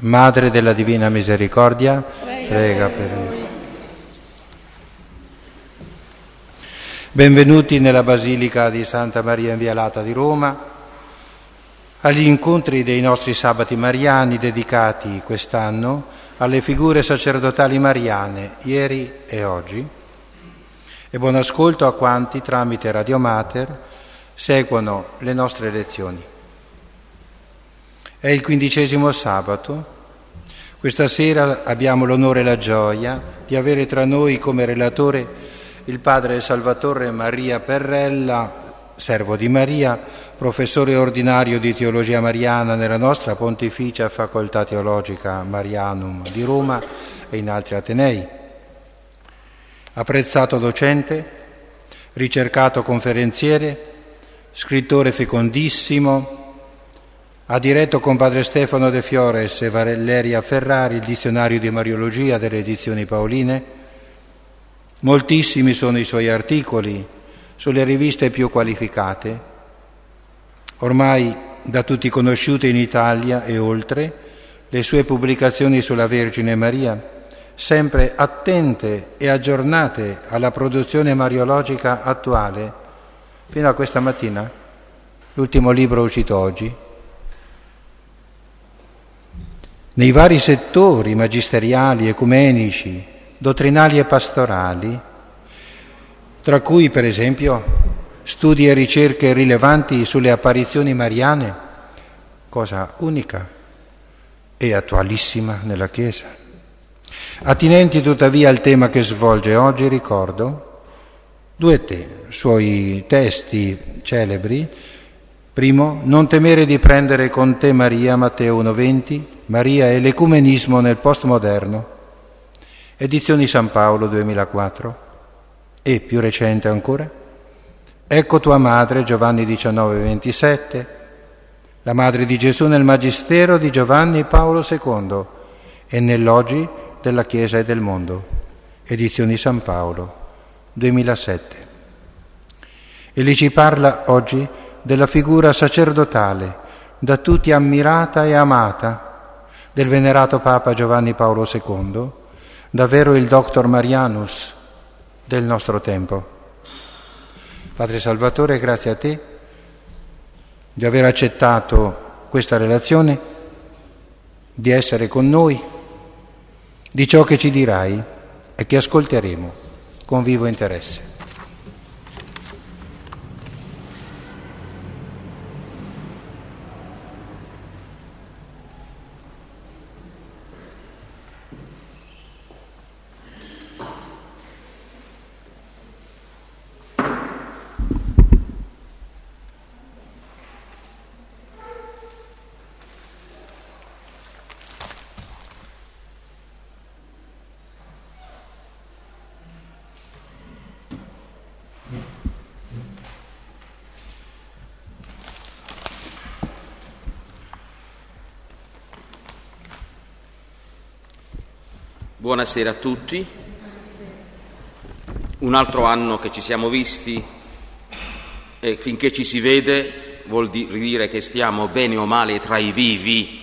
Madre della Divina Misericordia, prega per noi. Benvenuti nella Basilica di Santa Maria Inviolata di Roma, agli incontri dei nostri sabati mariani dedicati quest'anno alle figure sacerdotali mariane, ieri e oggi, e buon ascolto a quanti tramite Radio Mater seguono le nostre lezioni. È il 15° sabato. Questa sera abbiamo l'onore e la gioia di avere tra noi come relatore il padre Salvatore Maria Perrella, servo di Maria, professore ordinario di teologia mariana nella nostra Pontificia Facoltà Teologica Marianum di Roma e in altri atenei. Apprezzato docente, ricercato conferenziere, scrittore fecondissimo, ha diretto con padre Stefano De Fiores e Valeria Ferrari il dizionario di Mariologia delle edizioni Paoline. Moltissimi sono i suoi articoli sulle riviste più qualificate, ormai da tutti conosciute in Italia e oltre, le sue pubblicazioni sulla Vergine Maria, sempre attente e aggiornate alla produzione mariologica attuale, fino a questa mattina, l'ultimo libro uscito oggi. Nei vari settori magisteriali, ecumenici, dottrinali e pastorali, tra cui per esempio studi e ricerche rilevanti sulle apparizioni mariane, cosa unica e attualissima nella Chiesa. Attinenti tuttavia al tema che svolge oggi, ricordo due suoi testi celebri. Primo, non temere di prendere con te Maria, Matteo 1,20, Maria e l'ecumenismo nel postmoderno, edizioni San Paolo 2004, e più recente ancora, Ecco tua madre, Giovanni 19,27, la madre di Gesù nel Magistero di Giovanni Paolo II e nell'Oggi della Chiesa e del Mondo, edizioni San Paolo 2007. E lì ci parla oggi della figura sacerdotale, da tutti ammirata e amata, del venerato Papa Giovanni Paolo II, davvero il Doctor Marianus del nostro tempo. Padre Salvatore, grazie a te di aver accettato questa relazione, di essere con noi, di ciò che ci dirai e che ascolteremo con vivo interesse. Buonasera a tutti. Un altro anno che ci siamo visti e finché ci si vede vuol dire che stiamo bene o male tra i vivi.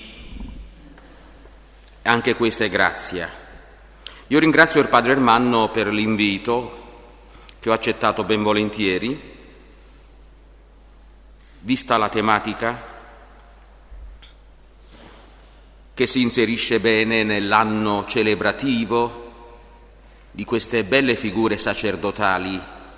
Anche questa è grazia. Io ringrazio il Padre Ermanno per l'invito che ho accettato ben volentieri, vista la tematica che si inserisce bene nell'anno celebrativo di queste belle figure sacerdotali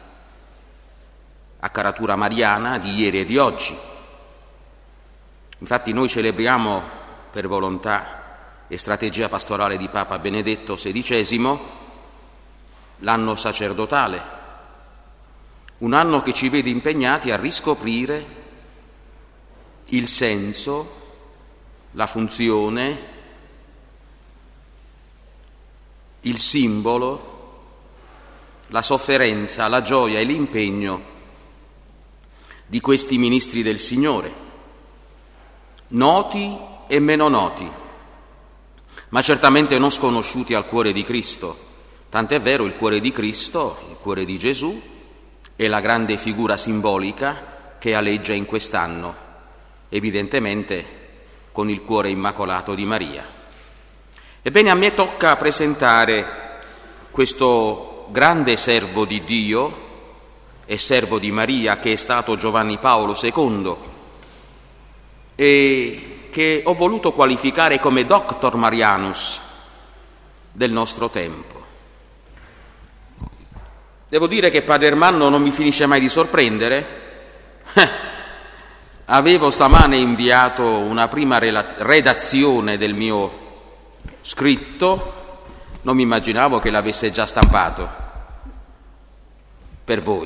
a caratura mariana di ieri e di oggi. Infatti noi celebriamo per volontà e strategia pastorale di Papa Benedetto XVI l'anno sacerdotale, un anno che ci vede impegnati a riscoprire il senso, la funzione, il simbolo, la sofferenza, la gioia e l'impegno di questi ministri del Signore, noti e meno noti, ma certamente non sconosciuti al cuore di Cristo. Tant'è vero, il cuore di Cristo, il cuore di Gesù, è la grande figura simbolica che aleggia in quest'anno, evidentemente con il cuore immacolato di Maria. Ebbene, a me tocca presentare questo grande servo di Dio e servo di Maria che è stato Giovanni Paolo II e che ho voluto qualificare come Doctor Marianus del nostro tempo. Devo dire che Padre Ermanno non mi finisce mai di sorprendere. Avevo stamane inviato una prima redazione del mio scritto, non mi immaginavo che l'avesse già stampato per voi.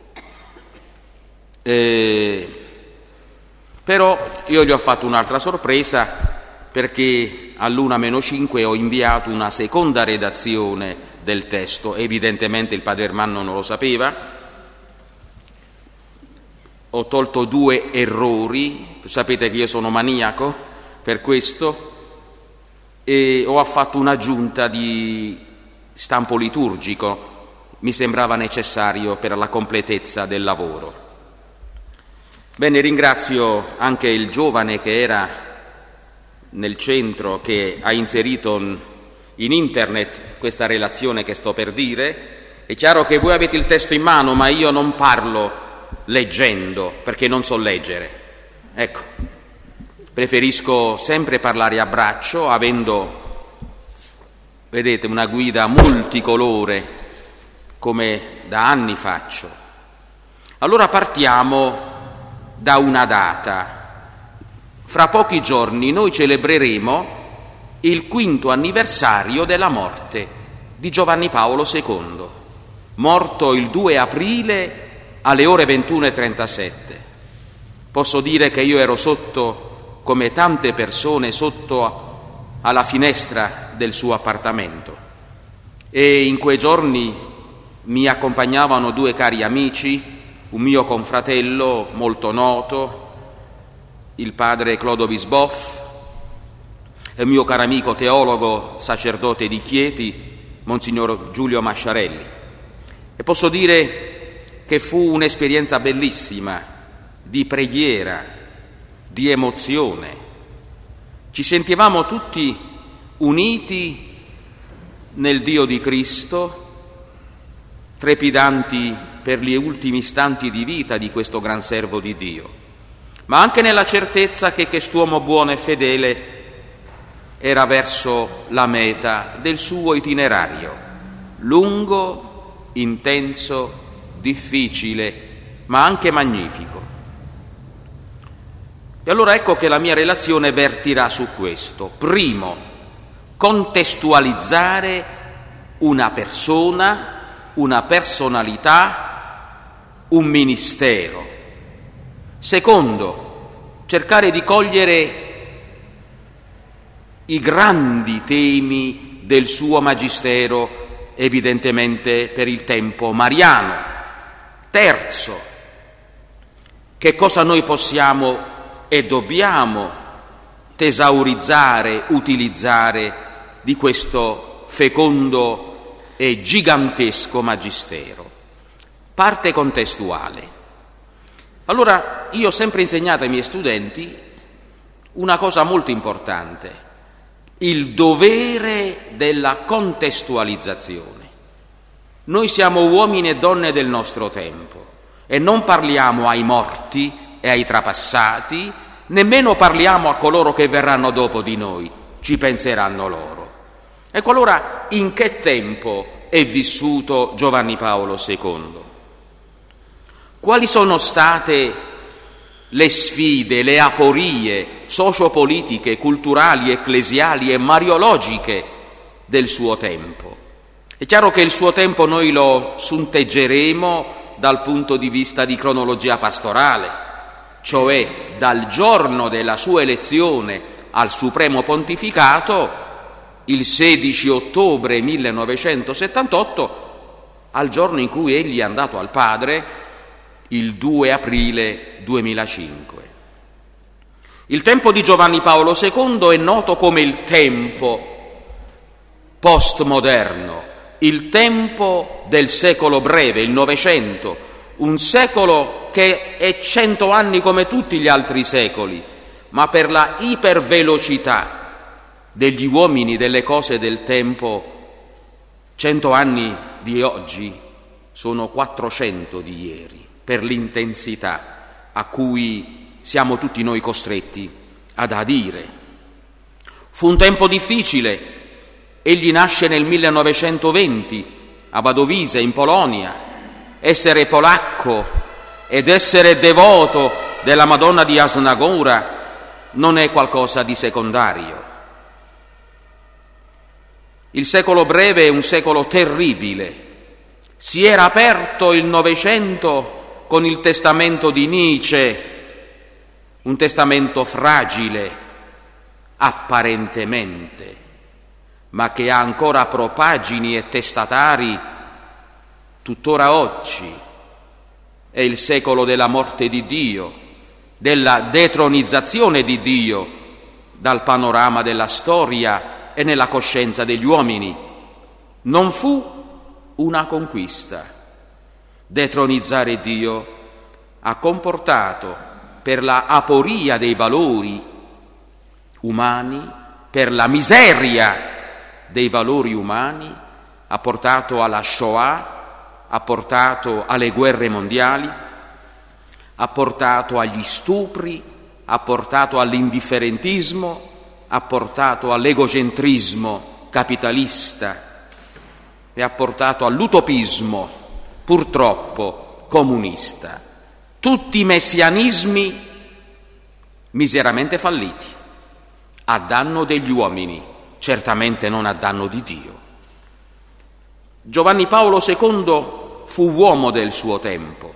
Però io gli ho fatto un'altra sorpresa, perché all'1:05 ho inviato una seconda redazione del testo. Evidentemente il Padre Ermanno non lo sapeva. Ho tolto 2 errori, sapete che io sono maniaco per questo, e ho fatto un'aggiunta di stampo liturgico, mi sembrava necessario per la completezza del lavoro. Bene, ringrazio anche il giovane che era nel centro, che ha inserito in internet questa relazione che sto per dire. È chiaro che voi avete il testo in mano, ma io non parlo leggendo, perché non so leggere. Ecco, preferisco sempre parlare a braccio, avendo, vedete, una guida multicolore, come da anni faccio. Allora partiamo da una data. Fra pochi giorni noi celebreremo il 5° anniversario della morte di Giovanni Paolo II, morto il 2 aprile alle ore 21:37. Posso dire che io ero sotto, come tante persone, sotto alla finestra del suo appartamento, e in quei giorni mi accompagnavano 2 cari amici, un mio confratello molto noto, il padre Clodovis Boff, e un mio caro amico teologo, sacerdote di Chieti, Monsignor Giulio Masciarelli. E posso dire che fu un'esperienza bellissima, di preghiera, di emozione. Ci sentivamo tutti uniti nel Dio di Cristo, trepidanti per gli ultimi istanti di vita di questo gran servo di Dio, ma anche nella certezza che quest'uomo buono e fedele era verso la meta del suo itinerario, lungo, intenso, difficile, ma anche magnifico. E allora ecco che la mia relazione vertirà su questo. Primo, contestualizzare una persona, una personalità, un ministero. Secondo, cercare di cogliere i grandi temi del suo magistero, evidentemente per il tempo mariano. Terzo, che cosa noi possiamo e dobbiamo tesaurizzare, utilizzare di questo fecondo e gigantesco magistero. Parte contestuale. Allora, io ho sempre insegnato ai miei studenti una cosa molto importante: il dovere della contestualizzazione. Noi siamo uomini e donne del nostro tempo e non parliamo ai morti e ai trapassati, nemmeno parliamo a coloro che verranno dopo di noi, ci penseranno loro. Ecco, allora, in che tempo è vissuto Giovanni Paolo II? Quali sono state le sfide, le aporie sociopolitiche, culturali, ecclesiali e mariologiche del suo tempo? È chiaro che il suo tempo noi lo sunteggeremo dal punto di vista di cronologia pastorale, cioè dal giorno della sua elezione al Supremo Pontificato, il 16 ottobre 1978, al giorno in cui egli è andato al Padre, il 2 aprile 2005. Il tempo di Giovanni Paolo II è noto come il tempo postmoderno, il tempo del secolo breve, il Novecento, un secolo che è 100 anni come tutti gli altri secoli, ma per la ipervelocità degli uomini, delle cose del tempo, 100 anni di oggi sono 400 di ieri, per l'intensità a cui siamo tutti noi costretti ad adire. Fu un tempo difficile, egli nasce nel 1920 a Wadowice in Polonia. Essere polacco ed essere devoto della Madonna di Jasna Góra non è qualcosa di secondario. Il secolo breve è un secolo terribile. Si era aperto il Novecento con il testamento di Nietzsche, un testamento fragile, apparentemente, ma che ha ancora propagini e testatari tuttora oggi. È il secolo della morte di Dio, della detronizzazione di Dio dal panorama della storia e nella coscienza degli uomini. Non fu una conquista. Detronizzare Dio ha comportato, per la aporia dei valori umani, per la miseria dei valori umani, ha portato alla Shoah, ha portato alle guerre mondiali, ha portato agli stupri, ha portato all'indifferentismo, ha portato all'egocentrismo capitalista e ha portato all'utopismo, purtroppo, comunista. Tutti messianismi miseramente falliti, a danno degli uomini, certamente non a danno di Dio. Giovanni Paolo II fu uomo del suo tempo,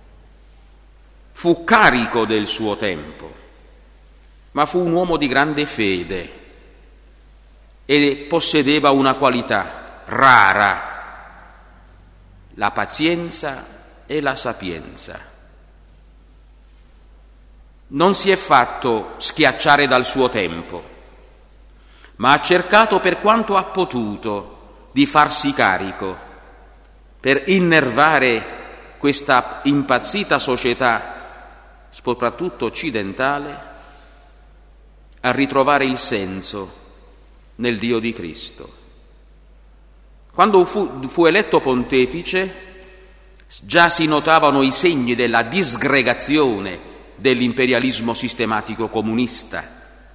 fu carico del suo tempo, ma fu un uomo di grande fede e possedeva una qualità rara, la pazienza e la sapienza. Non si è fatto schiacciare dal suo tempo, ma ha cercato per quanto ha potuto di farsi carico per innervare questa impazzita società, soprattutto occidentale, a ritrovare il senso nel Dio di Cristo. Quando fu eletto pontefice, già si notavano i segni della disgregazione dell'imperialismo sistematico comunista,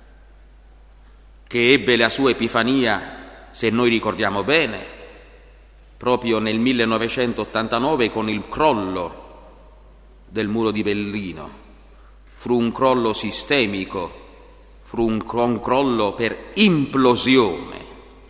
che ebbe la sua epifania, se noi ricordiamo bene, proprio nel 1989 con il crollo del muro di Berlino. Fu un crollo sistemico, fu un crollo per implosione.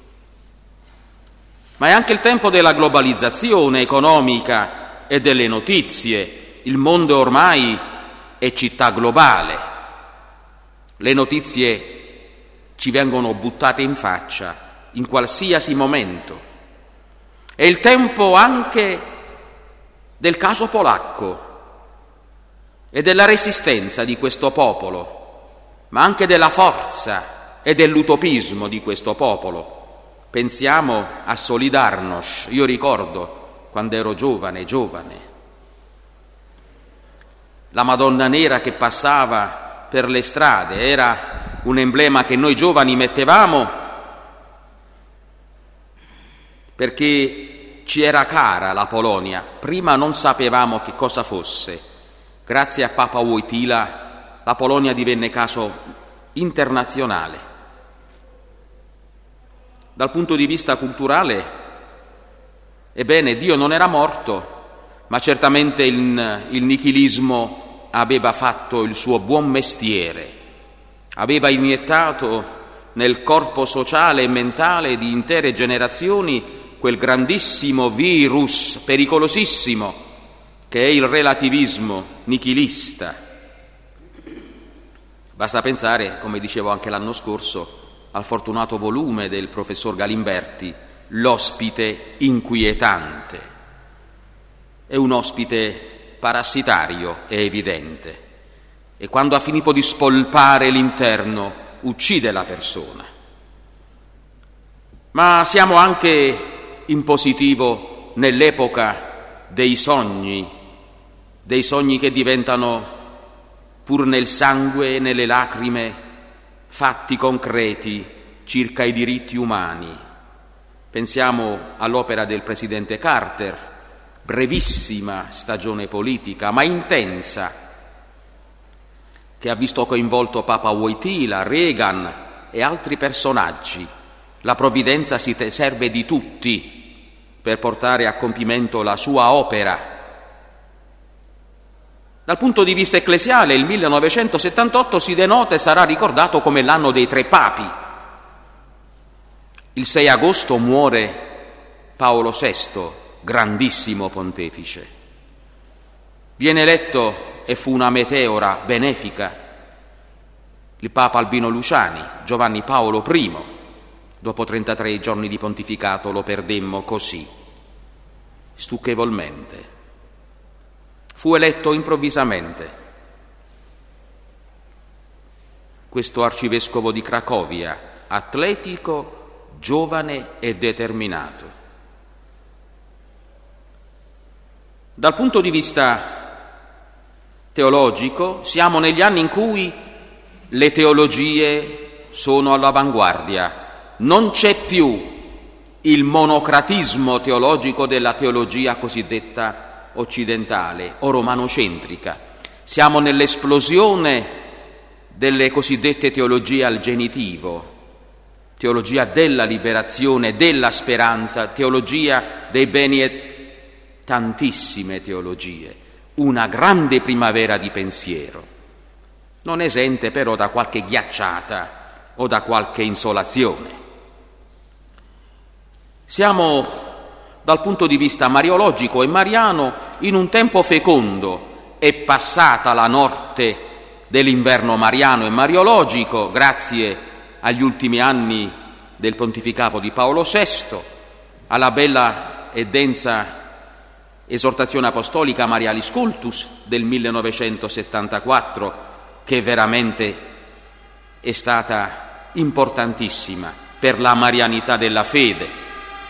Ma è anche il tempo della globalizzazione economica e delle notizie. Il mondo ormai è città globale. Le notizie ci vengono buttate in faccia in qualsiasi momento. È il tempo anche del caso polacco e della resistenza di questo popolo, ma anche della forza e dell'utopismo di questo popolo. Pensiamo a Solidarność. Io ricordo quando ero giovane, la Madonna Nera che passava per le strade era un emblema che noi giovani mettevamo perché ci era cara la Polonia. Prima non sapevamo che cosa fosse. Grazie a Papa Wojtyla la Polonia divenne caso internazionale. Dal punto di vista culturale, ebbene, Dio non era morto, ma certamente il nichilismo aveva fatto il suo buon mestiere, aveva iniettato nel corpo sociale e mentale di intere generazioni quel grandissimo virus pericolosissimo che è il relativismo nichilista. Basta pensare, come dicevo anche l'anno scorso, al fortunato volume del professor Galimberti, L'ospite inquietante. È un ospite parassitario, è evidente, e quando ha finito di spolpare l'interno uccide la persona. Ma siamo anche in positivo nell'epoca dei sogni che diventano, pur nel sangue e nelle lacrime, fatti concreti circa i diritti umani. Pensiamo all'opera del presidente Carter, brevissima stagione politica ma intensa, che ha visto coinvolto Papa Wojtyla, Reagan e altri personaggi. La provvidenza si serve di tutti per portare a compimento la sua opera. Dal punto di vista ecclesiale, il 1978 si denota e sarà ricordato come l'anno dei 3 papi. Il 6 agosto muore Paolo VI, grandissimo pontefice. Viene eletto, e fu una meteora benefica, il Papa Albino Luciani, Giovanni Paolo I. Dopo 33 giorni di pontificato lo perdemmo così, stucchevolmente. Fu eletto improvvisamente questo arcivescovo di Cracovia, atletico, giovane e determinato. Dal punto di vista teologico, siamo negli anni in cui le teologie sono all'avanguardia. Non c'è più il monocratismo teologico della teologia cosiddetta occidentale o romanocentrica. Siamo nell'esplosione delle cosiddette teologie al genitivo, teologia della liberazione, della speranza, teologia dei beni e tantissime teologie, una grande primavera di pensiero, non esente però da qualche ghiacciata o da qualche insolazione. Siamo dal punto di vista mariologico e mariano in un tempo fecondo. È passata la notte dell'inverno mariano e mariologico grazie agli ultimi anni del pontificato di Paolo VI, alla bella e densa esortazione apostolica Marialis Cultus del 1974, che veramente è stata importantissima per la marianità della fede.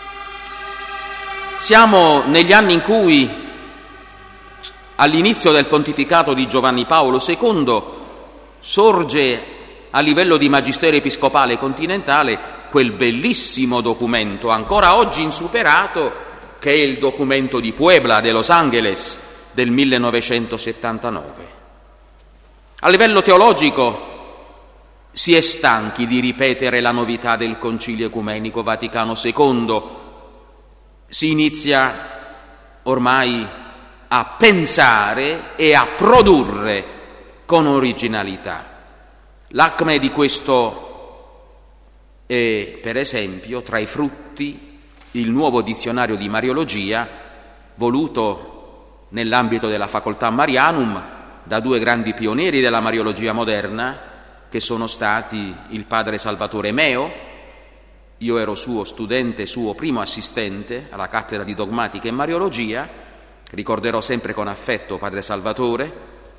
Siamo negli anni in cui, all'inizio del pontificato di Giovanni Paolo II, sorge a livello di magistero episcopale continentale quel bellissimo documento, ancora oggi insuperato, che è il documento di Puebla, de Los Angeles, del 1979. A livello teologico si è stanchi di ripetere la novità del Concilio Ecumenico Vaticano II. Si inizia ormai a pensare e a produrre con originalità. L'acme di questo è, per esempio, tra i frutti, il nuovo dizionario di Mariologia, voluto nell'ambito della facoltà Marianum da 2 grandi pionieri della Mariologia moderna, che sono stati il padre Salvatore Meo. Io ero suo studente, suo primo assistente alla cattedra di dogmatica e mariologia. Ricorderò sempre con affetto padre Salvatore,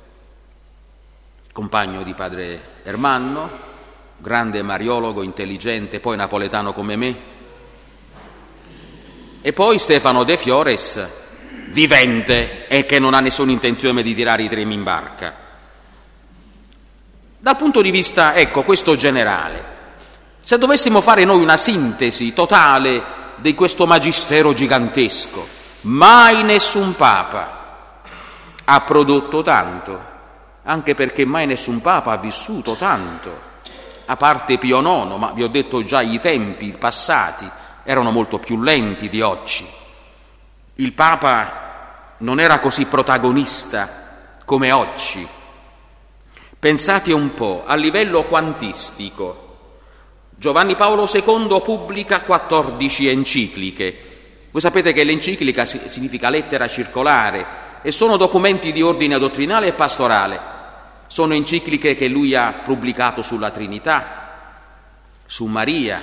compagno di padre Ermanno, grande mariologo, intelligente, poi napoletano come me. E poi Stefano De Fiores, vivente e che non ha nessuna intenzione di tirare i treni in barca. Dal punto di vista, questo generale, se dovessimo fare noi una sintesi totale di questo magistero gigantesco, mai nessun Papa ha prodotto tanto, anche perché mai nessun Papa ha vissuto tanto, a parte Pio IX, ma vi ho detto già i tempi passati erano molto più lenti di oggi. Il Papa non era così protagonista come oggi. Pensate un po', a livello quantistico, Giovanni Paolo II pubblica 14 encicliche. Voi sapete che l'enciclica significa lettera circolare e sono documenti di ordine dottrinale e pastorale. Sono encicliche che lui ha pubblicato sulla Trinità, su Maria.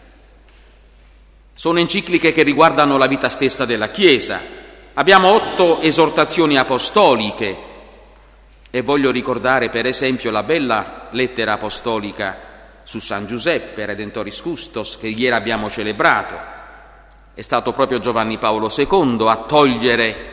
Sono encicliche che riguardano la vita stessa della Chiesa. Abbiamo 8 esortazioni apostoliche e voglio ricordare per esempio la bella lettera apostolica su San Giuseppe, Redentoris Custos, che ieri abbiamo celebrato. È stato proprio Giovanni Paolo II a togliere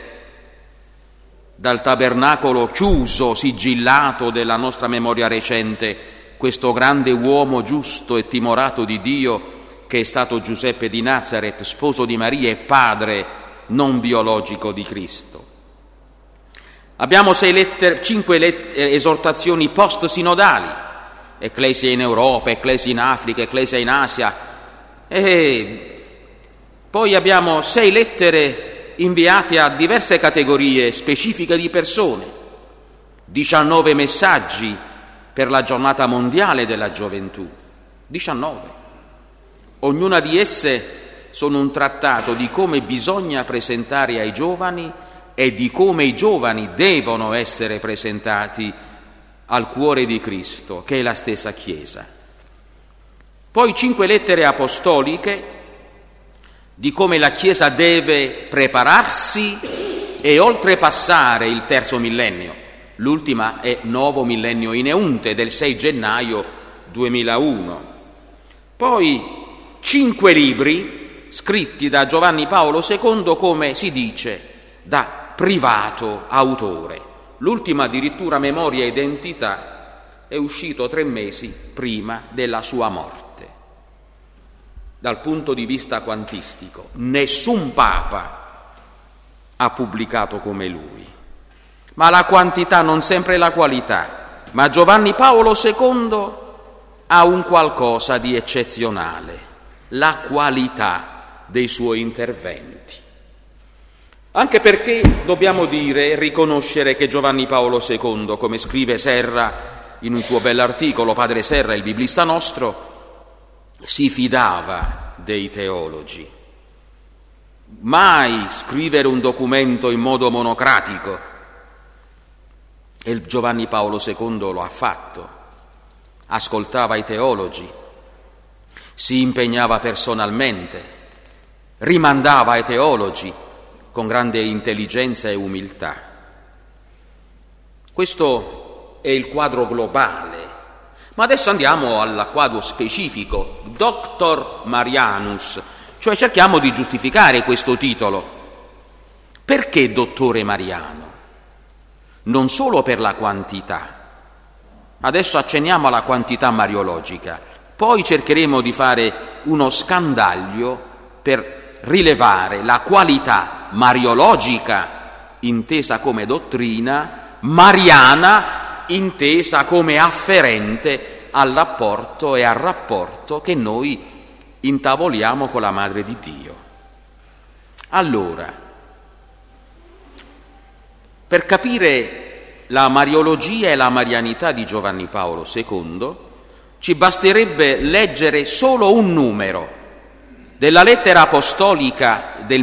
dal tabernacolo chiuso, sigillato della nostra memoria recente questo grande uomo giusto e timorato di Dio che è stato Giuseppe di Nazaret, sposo di Maria e padre non biologico di Cristo. Abbiamo 5 esortazioni post-sinodali, ecclesia in Europa, ecclesia in Africa, ecclesia in Asia, e poi abbiamo 6 lettere inviate a diverse categorie specifiche di persone, 19 messaggi per la giornata mondiale della gioventù, 19. Ognuna di esse sono un trattato di come bisogna presentare ai giovani e di come i giovani devono essere presentati al cuore di Cristo, che è la stessa Chiesa. Poi 5 lettere apostoliche di come la Chiesa deve prepararsi e oltrepassare il terzo millennio. L'ultima è Novo Millennio in Eunte del 6 gennaio 2001. Poi 5 libri scritti da Giovanni Paolo II, come si dice, da privato autore. L'ultima, addirittura, Memoria e Identità, è uscito 3 mesi prima della sua morte. Dal punto di vista quantistico, nessun Papa ha pubblicato come lui. Ma la quantità non sempre è la qualità. Ma Giovanni Paolo II ha un qualcosa di eccezionale: la qualità dei suoi interventi. Anche perché dobbiamo dire e riconoscere che Giovanni Paolo II, come scrive Serra in un suo bell'articolo, padre Serra, il biblista nostro, si fidava dei teologi. Mai scrivere un documento in modo monocratico, e Giovanni Paolo II lo ha fatto. Ascoltava i teologi, si impegnava personalmente, rimandava ai teologi con grande intelligenza e umiltà. Questo è il quadro globale, ma adesso andiamo al quadro specifico, Doctor Marianus, cioè cerchiamo di giustificare questo titolo. Perché dottore Mariano? Non solo per la quantità. Adesso accenniamo alla quantità mariologica, poi cercheremo di fare uno scandaglio per rilevare la qualità mariologica intesa come dottrina, mariana intesa come afferente all'apporto e al rapporto che noi intavoliamo con la Madre di Dio. Allora, per capire la mariologia e la marianità di Giovanni Paolo II, ci basterebbe leggere solo un numero della lettera apostolica del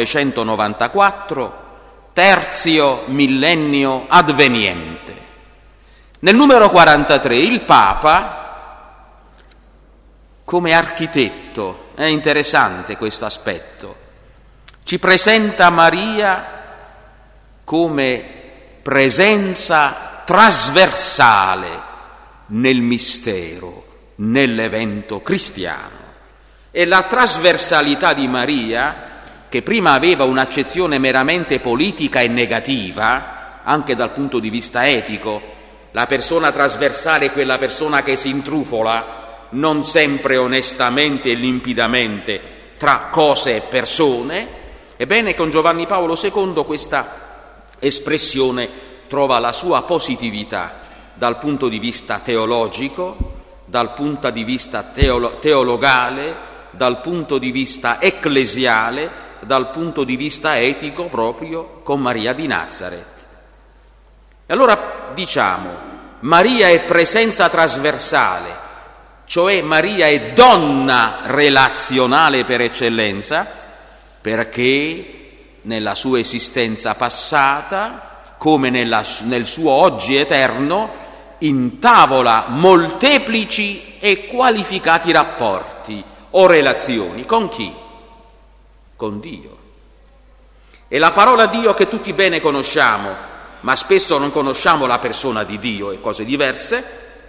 1994, Tertio Millennio Adveniente. Nel numero 43 il Papa, come architetto, è interessante questo aspetto, ci presenta Maria come presenza trasversale nel mistero, nell'evento cristiano. E la trasversalità di Maria, che prima aveva un'accezione meramente politica e negativa, anche dal punto di vista etico, la persona trasversale è quella persona che si intrufola, non sempre onestamente e limpidamente, tra cose e persone. Ebbene, con Giovanni Paolo II questa espressione trova la sua positività dal punto di vista teologico, dal punto di vista teologale, dal punto di vista ecclesiale, dal punto di vista etico, proprio con Maria di Nazaret. E allora diciamo, Maria è presenza trasversale, cioè Maria è donna relazionale per eccellenza, perché nella sua esistenza passata, come nel suo oggi eterno, intavola molteplici e qualificati rapporti o relazioni. Con chi? Con Dio. E la parola Dio che tutti bene conosciamo, ma spesso non conosciamo la persona di Dio e cose diverse,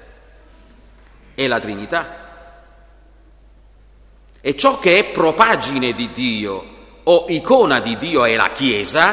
è la Trinità. E ciò che è propagine di Dio o icona di Dio è la Chiesa.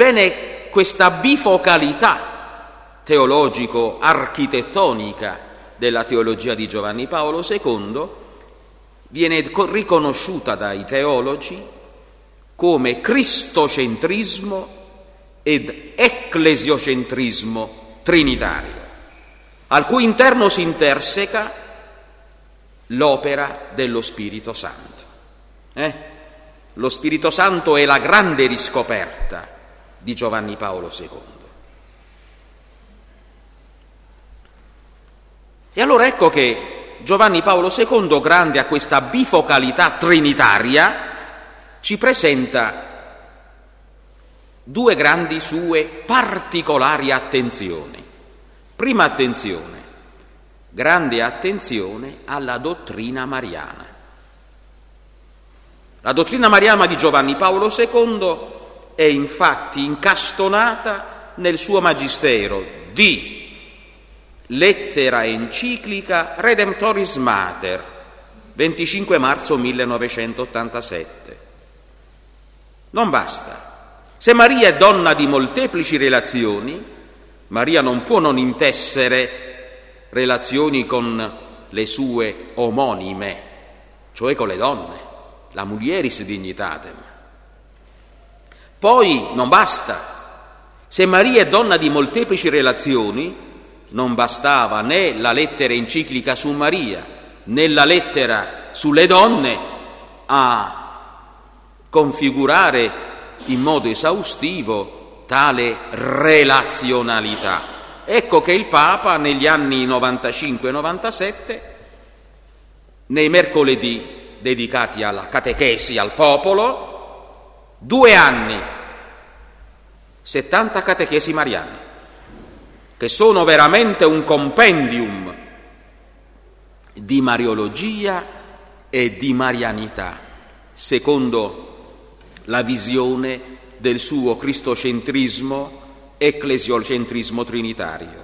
Ebbene, questa bifocalità teologico-architettonica della teologia di Giovanni Paolo II, viene riconosciuta dai teologi come cristocentrismo ed ecclesiocentrismo trinitario, al cui interno si interseca l'opera dello Spirito Santo. Lo Spirito Santo è la grande riscoperta di Giovanni Paolo II. E allora ecco che Giovanni Paolo II, grande a questa bifocalità trinitaria, ci presenta due grandi sue particolari attenzioni. Prima attenzione, grande attenzione alla dottrina mariana. La dottrina mariana di Giovanni Paolo II è infatti incastonata nel suo magistero di lettera enciclica Redemptoris Mater, 25 marzo 1987. Non basta. Se Maria è donna di molteplici relazioni, Maria non può non intessere relazioni con le sue omonime, cioè con le donne, la mulieris dignitatem. Poi non basta. Se Maria è donna di molteplici relazioni, non bastava né la lettera enciclica su Maria, né la lettera sulle donne a configurare in modo esaustivo tale relazionalità. Ecco che il Papa negli anni 95-97, nei mercoledì dedicati alla catechesi al popolo, 2 anni, 70 catechesi mariane, che sono veramente un compendium di mariologia e di marianità, secondo la visione del suo cristocentrismo, ecclesiocentrismo trinitario.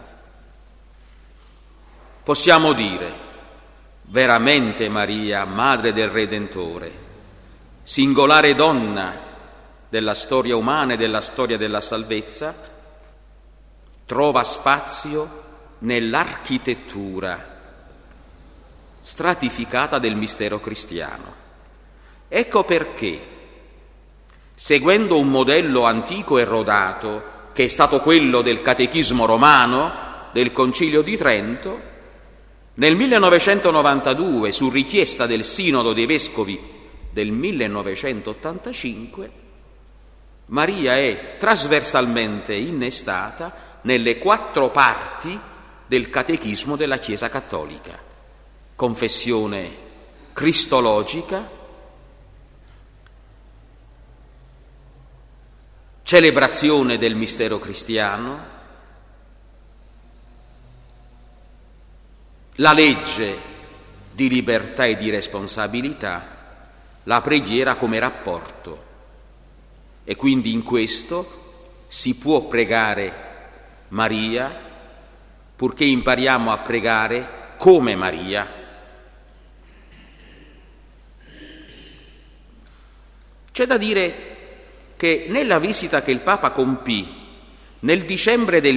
Possiamo dire, veramente Maria, Madre del Redentore, singolare donna della storia umana e della storia della salvezza, trova spazio nell'architettura stratificata del mistero cristiano. Ecco perché, seguendo un modello antico e rodato, che è stato quello del Catechismo romano, del Concilio di Trento, nel 1992, su richiesta del Sinodo dei Vescovi del 1985, Maria è trasversalmente innestata nelle 4 parti del Catechismo della Chiesa Cattolica: confessione cristologica, celebrazione del mistero cristiano, la legge di libertà e di responsabilità, la preghiera come rapporto. E quindi in questo si può pregare Maria, purché impariamo a pregare come Maria. C'è da dire che nella visita che il Papa compì nel dicembre del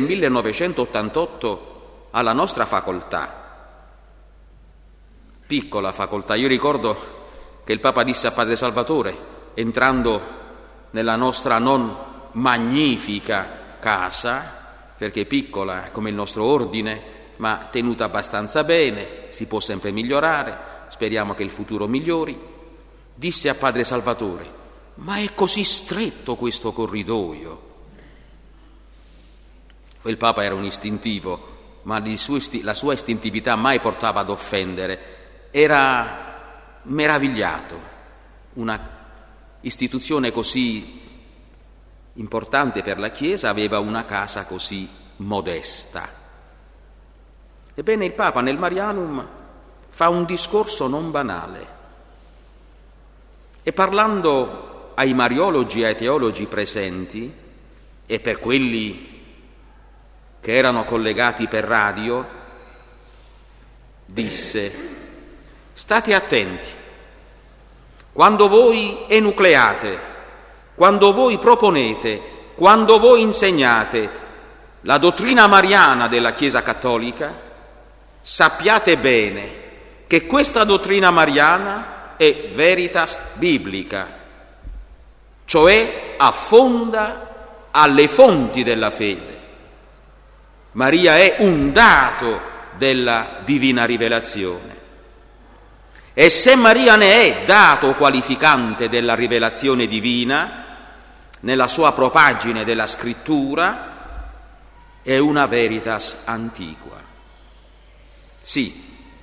1988 alla nostra facoltà, piccola facoltà, io ricordo che il Papa disse a Padre Salvatore, entrando nella nostra non magnifica casa, perché piccola come il nostro ordine, ma tenuta abbastanza bene, si può sempre migliorare, speriamo che il futuro migliori, disse a Padre Salvatore: ma è così stretto questo corridoio? Il Papa era un istintivo, ma la sua istintività mai portava ad offendere, era meravigliato. Una istituzione così importante per la Chiesa aveva una casa così modesta. Ebbene, il Papa nel Marianum fa un discorso non banale e, parlando ai mariologi e ai teologi presenti e per quelli che erano collegati per radio, disse: state attenti, quando voi enucleate, quando voi proponete, quando voi insegnate la dottrina mariana della Chiesa Cattolica, sappiate bene che questa dottrina mariana è veritas biblica, cioè affonda alle fonti della fede. Maria è un dato della divina rivelazione. E se Maria ne è dato qualificante della rivelazione divina, nella sua propaggine della scrittura, è una veritas antiqua. Sì,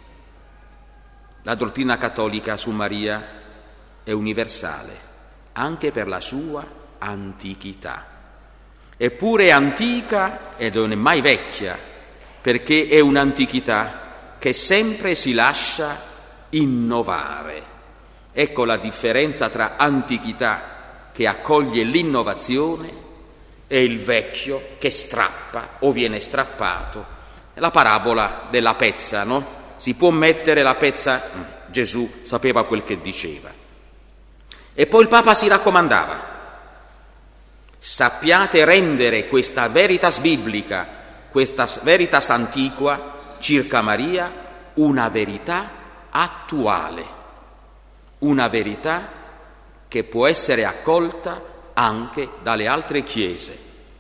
la dottrina cattolica su Maria è universale, anche per la sua antichità. Eppure è antica ed non è mai vecchia, perché è un'antichità che sempre si lascia innovare. Ecco la differenza tra antichità che accoglie l'innovazione e il vecchio che strappa o viene strappato. È la parabola della pezza, no? Si può mettere la pezza, Gesù sapeva quel che diceva. E poi il Papa si raccomandava: sappiate rendere questa veritas biblica, questa veritas antiqua circa Maria, una verità attuale, una verità che può essere accolta anche dalle altre chiese.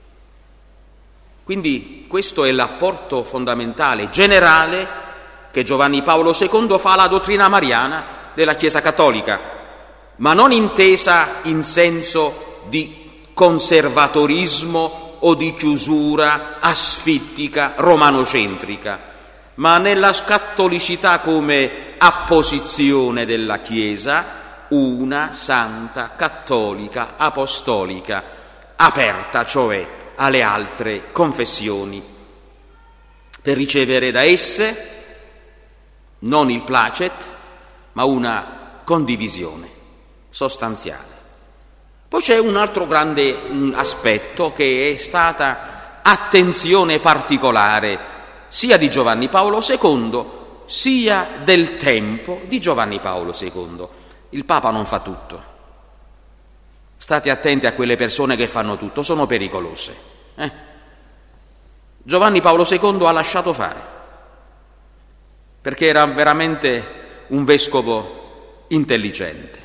Quindi questo è l'apporto fondamentale, generale, che Giovanni Paolo II fa alla dottrina mariana della Chiesa Cattolica, ma non intesa in senso di conservatorismo o di chiusura asfittica romanocentrica, ma nella cattolicità come apposizione della Chiesa, una santa, cattolica, apostolica, aperta cioè alle altre confessioni, per ricevere da esse non il placet, ma una condivisione sostanziale. Poi c'è un altro grande aspetto che è stata attenzione particolare sia di Giovanni Paolo II sia del tempo di Giovanni Paolo II. Il Papa non fa tutto. State attenti a quelle persone che fanno tutto, sono pericolose. Giovanni Paolo II ha lasciato fare, perché era veramente un vescovo intelligente.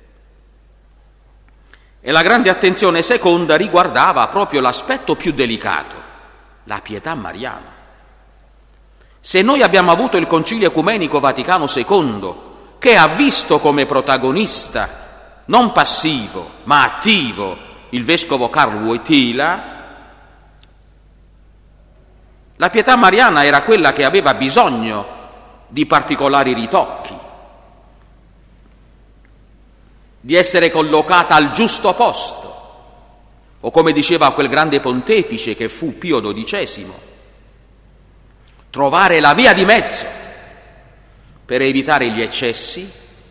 E la grande attenzione seconda riguardava proprio l'aspetto più delicato, la pietà mariana. Se noi abbiamo avuto il Concilio Ecumenico Vaticano II, che ha visto come protagonista, non passivo, ma attivo, il vescovo Karl Wojtyla, la pietà mariana era quella che aveva bisogno di particolari ritocchi, di essere collocata al giusto posto, o come diceva quel grande pontefice che fu Pio XII, trovare la via di mezzo per evitare gli eccessi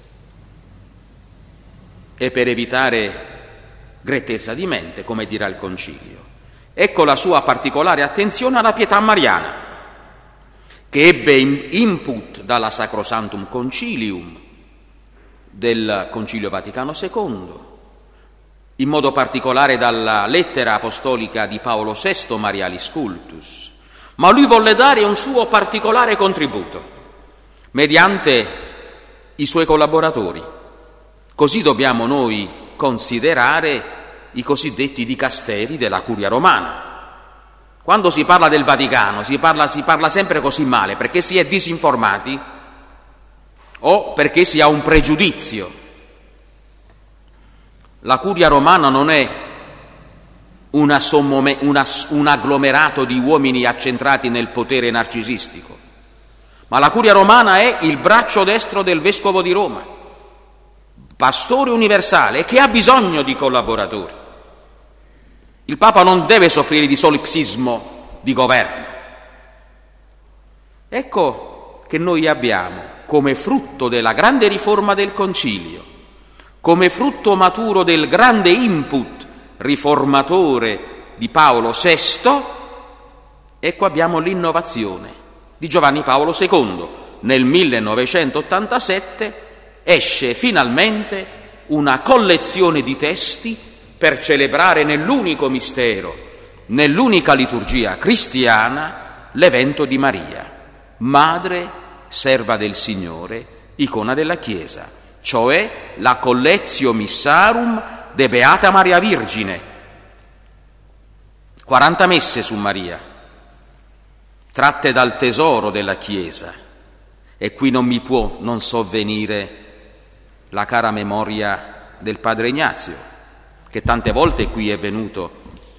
e per evitare grettezza di mente, come dirà il Concilio. Ecco la sua particolare attenzione alla pietà mariana, che ebbe input dalla Sacrosanctum Concilium del Concilio Vaticano II, in modo particolare dalla lettera apostolica di Paolo VI Marialis Cultus, ma lui volle dare un suo particolare contributo mediante i suoi collaboratori. Così dobbiamo noi considerare i cosiddetti dicasteri della Curia Romana. Quando si parla del Vaticano si parla sempre così male, perché si è disinformati o perché si ha un pregiudizio. La Curia Romana non è un agglomerato di uomini accentrati nel potere narcisistico, ma la Curia Romana è il braccio destro del Vescovo di Roma, pastore universale, che ha bisogno di collaboratori. Il Papa non deve soffrire di solipsismo di governo. Ecco che noi abbiamo, come frutto della grande riforma del Concilio, come frutto maturo del grande input riformatore di Paolo VI, ecco abbiamo l'innovazione di Giovanni Paolo II. Nel 1987 esce finalmente una collezione di testi per celebrare nell'unico mistero, nell'unica liturgia cristiana, l'evento di Maria. madre, serva del Signore, icona della Chiesa, cioè la collectio missarum de Beata Maria Virgine. 40 messe su Maria, tratte dal tesoro della Chiesa, e qui non mi può non sovvenire la cara memoria del padre Ignazio, che tante volte qui è venuto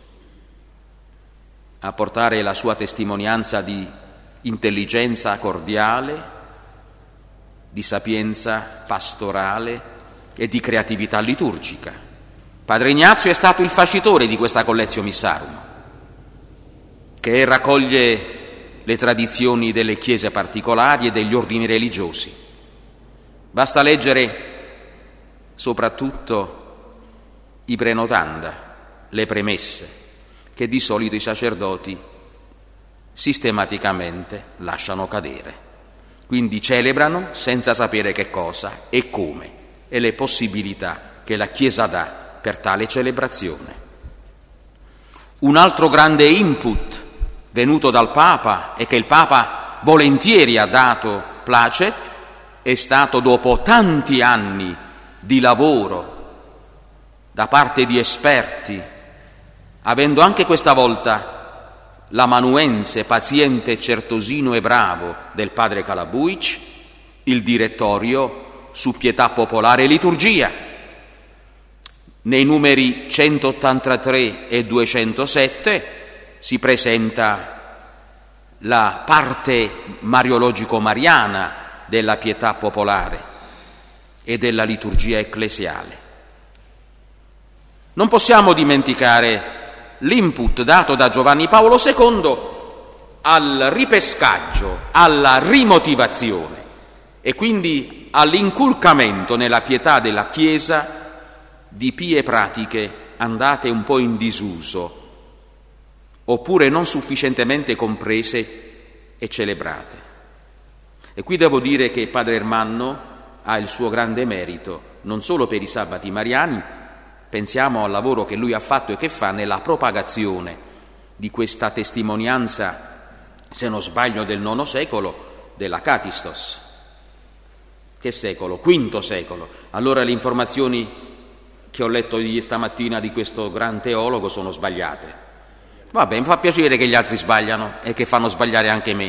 a portare la sua testimonianza di intelligenza cordiale, di sapienza pastorale e di creatività liturgica. Padre Ignazio è stato il facitore di questa collectio missarum, che raccoglie le tradizioni delle chiese particolari e degli ordini religiosi. Basta leggere soprattutto i prenotanda, le premesse, che di solito i sacerdoti sistematicamente lasciano cadere. Quindi celebrano senza sapere che cosa e come e le possibilità che la Chiesa dà per tale celebrazione. Un altro grande input venuto dal Papa e che il Papa volentieri ha dato placet è stato, dopo tanti anni di lavoro da parte di esperti, avendo anche questa volta l'amanuense paziente, certosino e bravo del padre Calabuic, il direttorio su pietà popolare e liturgia. Nei numeri 183 e 207 si presenta la parte mariologico-mariana della pietà popolare e della liturgia ecclesiale. Non possiamo dimenticare l'input dato da Giovanni Paolo II al ripescaggio, alla rimotivazione e quindi all'inculcamento nella pietà della Chiesa di pie pratiche andate un po' in disuso oppure non sufficientemente comprese e celebrate. E qui devo dire che Padre Ermanno ha il suo grande merito, non solo per i sabati mariani. Pensiamo al lavoro che lui ha fatto e che fa nella propagazione di questa testimonianza, se non sbaglio del IX secolo, della Catistos. Che secolo? V secolo. Allora le informazioni che ho letto stamattina di questo gran teologo sono sbagliate. Vabbè, mi fa piacere che gli altri sbagliano e che fanno sbagliare anche me.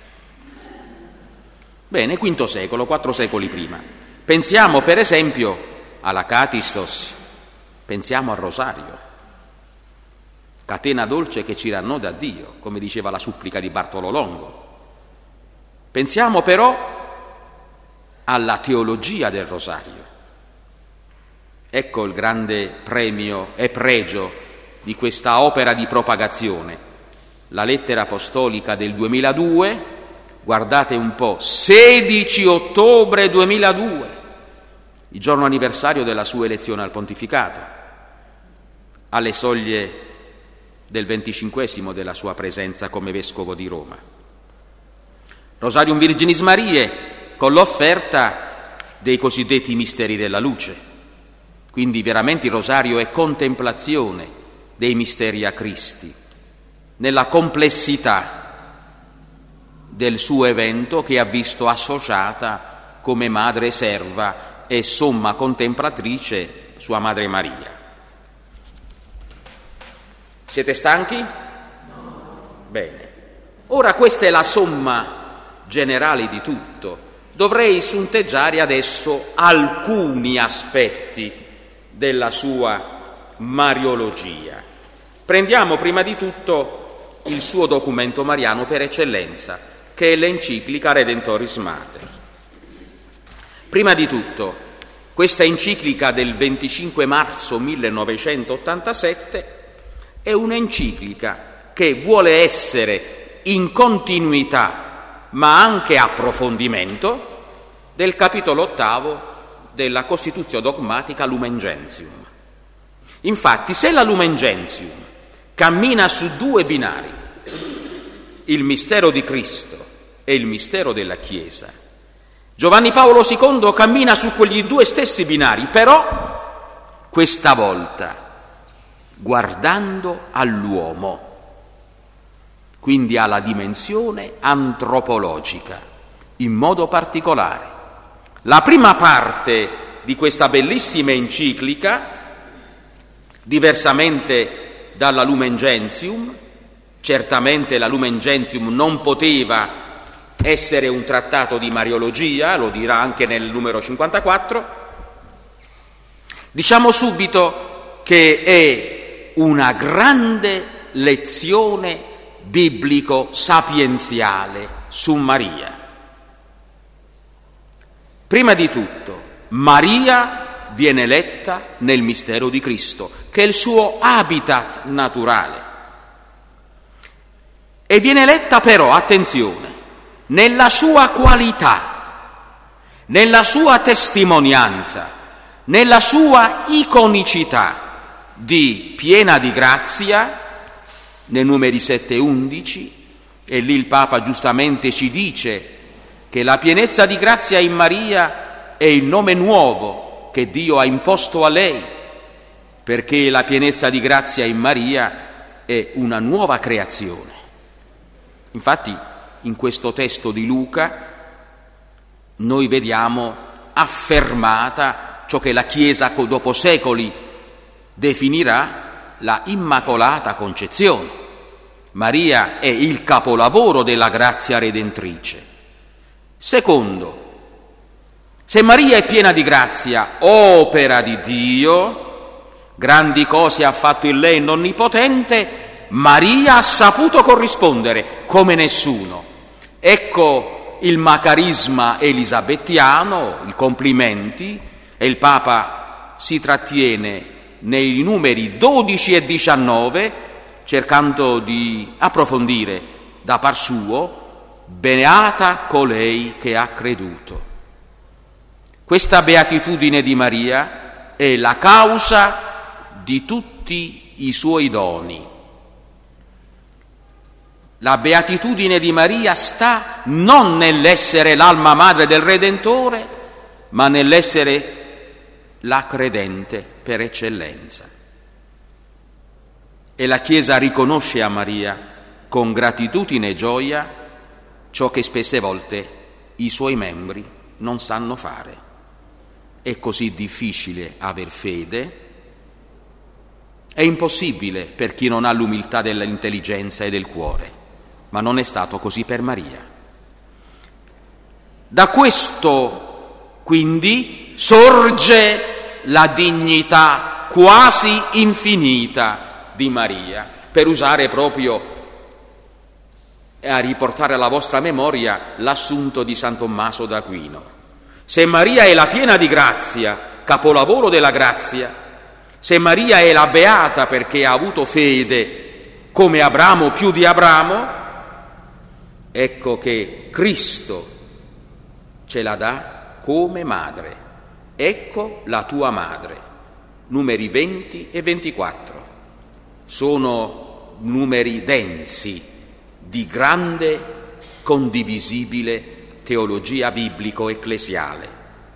Bene, V secolo, 4 secoli prima. Pensiamo per esempio alla Catistos, pensiamo al rosario, catena dolce che ci rannoda a Dio, come diceva la supplica di Bartolo Longo. Pensiamo però alla teologia del rosario. Ecco il grande premio e pregio di questa opera di propagazione, la lettera apostolica del 2002, guardate un po', 16 ottobre 2002, il giorno anniversario della sua elezione al pontificato, alle soglie del 25esimo della sua presenza come vescovo di Roma. Rosarium Virginis Mariae con l'offerta dei cosiddetti misteri della luce. Quindi veramente il rosario è contemplazione dei misteri a Cristi, nella complessità del suo evento che ha visto associata come madre serva e somma contemplatrice sua madre Maria. Siete stanchi? No. Bene. Ora questa è la somma generale di tutto. Dovrei sunteggiare adesso alcuni aspetti della sua mariologia. Prendiamo prima di tutto il suo documento mariano per eccellenza, che è l'enciclica Redentoris Mater. Prima di tutto, questa enciclica del 25 marzo 1987 è un'enciclica che vuole essere in continuità, ma anche approfondimento, del capitolo 8 della Costitutio Dogmatica Lumen Gentium. Infatti, se la Lumen Gentium cammina su due binari, il mistero di Cristo e il mistero della Chiesa, Giovanni Paolo II cammina su quegli due stessi binari, però questa volta guardando all'uomo. quindi alla dimensione antropologica, in modo particolare. La prima parte di questa bellissima enciclica, diversamente dalla Lumen Gentium, certamente la Lumen Gentium non poteva essere un trattato di Mariologia, lo dirà anche nel numero 54, diciamo subito che è una grande lezione biblico-sapienziale su Maria. Prima di tutto, Maria viene letta nel mistero di Cristo, che è il suo habitat naturale. E viene letta però, attenzione, nella sua qualità, nella sua testimonianza, nella sua iconicità di piena di grazia, nei numeri 7 e 11, e lì il Papa giustamente ci dice che la pienezza di grazia in Maria è il nome nuovo che Dio ha imposto a lei, perché la pienezza di grazia in Maria è una nuova creazione. Infatti, in questo testo di Luca noi vediamo affermata ciò che la Chiesa dopo secoli definirà la Immacolata Concezione. Maria è il capolavoro della grazia redentrice. Secondo, se Maria è piena di grazia, opera di Dio, grandi cose ha fatto in lei l'Onnipotente, Maria ha saputo corrispondere come nessuno. Ecco il macarisma elisabettiano, i complimenti, e il Papa si trattiene nei numeri 12 e 19, cercando di approfondire da par suo: beata colei che ha creduto. Questa beatitudine di Maria è la causa di tutti i suoi doni. La beatitudine di Maria sta non nell'essere l'alma madre del Redentore, ma nell'essere la credente per eccellenza. E la Chiesa riconosce a Maria con gratitudine e gioia ciò che spesse volte i suoi membri non sanno fare. È così difficile aver fede, è impossibile per chi non ha l'umiltà dell'intelligenza e del cuore, ma non è stato così per Maria. Da questo quindi sorge la dignità quasi infinita di Maria, per usare proprio e a riportare alla vostra memoria l'assunto di San Tommaso d'Aquino. Se Maria è la piena di grazia, capolavoro della grazia, se Maria è la beata perché ha avuto fede come Abramo più di Abramo, ecco che Cristo ce la dà come madre. Ecco la tua madre, numeri 20 e 24. Sono numeri densi di grande condivisibile teologia biblico-ecclesiale.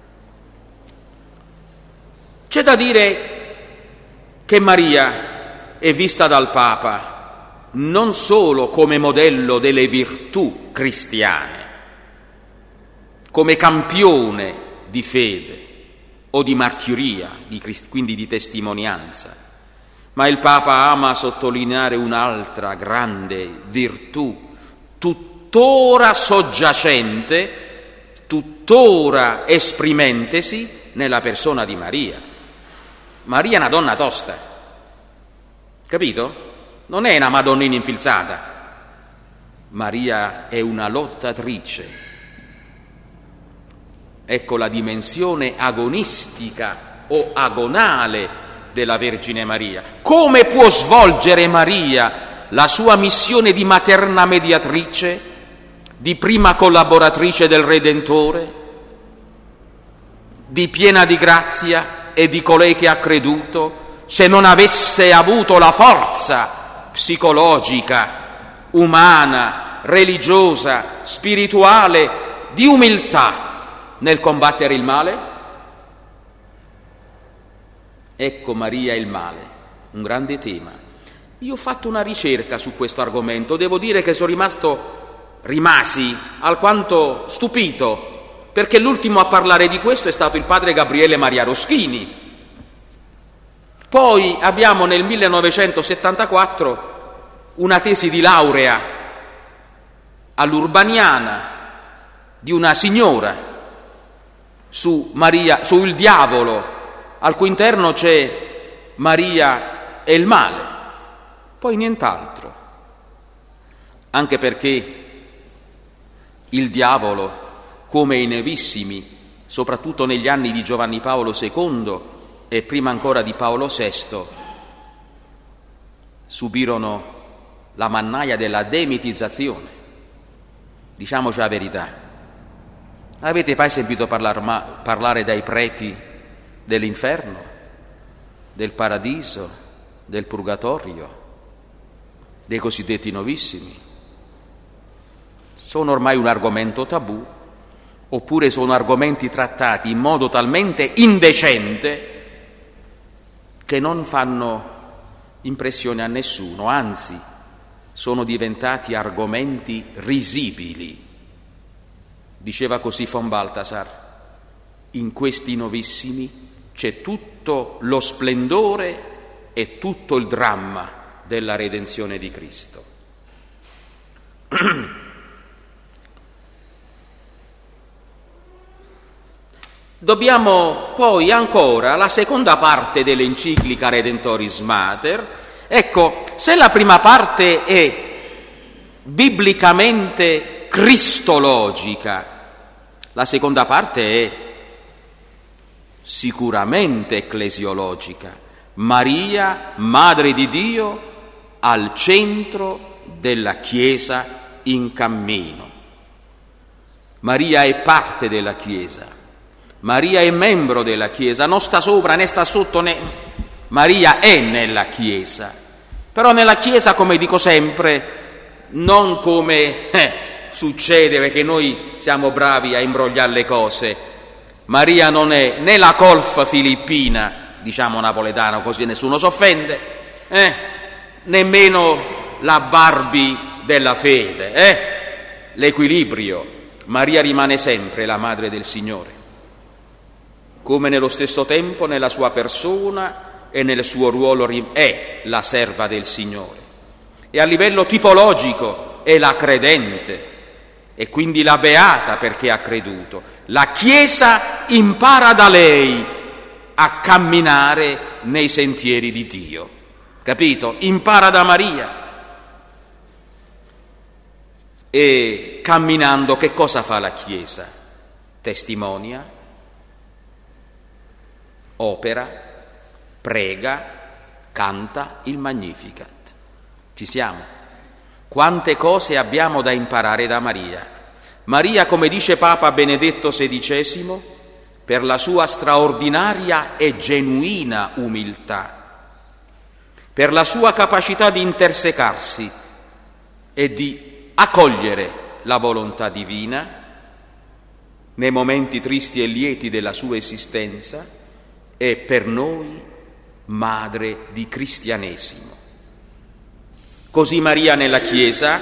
C'è da dire che Maria è vista dal Papa non solo come modello delle virtù cristiane, come campione di fede o di martiria, quindi di testimonianza, ma il Papa ama sottolineare un'altra grande virtù, tuttora soggiacente, tuttora esprimentesi nella persona di Maria. Maria è una donna tosta, capito? Non è una madonnina infilzata. Maria è una lottatrice. Ecco la dimensione agonistica o agonale della Vergine Maria. Come può svolgere Maria la sua missione di materna mediatrice, di prima collaboratrice del Redentore, di piena di grazia e di colei che ha creduto, se non avesse avuto la forza psicologica, umana, religiosa, spirituale, di umiltà nel combattere il male? Ecco Maria e il male, un grande tema. Io ho fatto una ricerca su questo argomento, devo dire che rimasi alquanto stupito, perché l'ultimo a parlare di questo è stato il padre Gabriele Maria Roschini. Poi abbiamo nel 1974 una tesi di laurea all'Urbaniana di una signora sul diavolo, al cui interno c'è Maria e il male, poi nient'altro, anche perché il diavolo, come i nevissimi, soprattutto negli anni di Giovanni Paolo II e prima ancora di Paolo VI, subirono la mannaia della demitizzazione. Diciamoci la verità. Avete mai sentito parlare dai preti dell'inferno, del paradiso, del purgatorio, dei cosiddetti novissimi? Sono ormai un argomento tabù, oppure sono argomenti trattati in modo talmente indecente che non fanno impressione a nessuno, anzi sono diventati argomenti risibili. Diceva così von Balthasar: in questi novissimi c'è tutto lo splendore e tutto il dramma della redenzione di Cristo. Dobbiamo poi ancora la seconda parte dell'enciclica Redentoris Mater. Ecco, se la prima parte è biblicamente cristologica, la seconda parte è sicuramente ecclesiologica. Maria, Madre di Dio, al centro della Chiesa in cammino. Maria è parte della Chiesa. Maria è membro della Chiesa, non sta sopra né sta sotto né... Maria è nella Chiesa, però nella Chiesa, come dico sempre, non come succede, perché noi siamo bravi a imbrogliare le cose. Maria non è né la colf filippina, diciamo napoletano così nessuno si offende, nemmeno la Barbie della fede, l'equilibrio. Maria rimane sempre la Madre del Signore, come nello stesso tempo nella sua persona e nel suo ruolo è la serva del Signore. E a livello tipologico è la credente e quindi la beata perché ha creduto. La Chiesa impara da lei a camminare nei sentieri di Dio, capito? Impara da Maria. E camminando che cosa fa la Chiesa? Testimonia, opera, prega, canta il Magnificat. Ci siamo? Quante cose abbiamo da imparare da Maria. Maria, come dice Papa Benedetto XVI, per la sua straordinaria e genuina umiltà, per la sua capacità di intersecarsi e di accogliere la volontà divina nei momenti tristi e lieti della sua esistenza, è per noi madre di cristianesimo. Così Maria nella Chiesa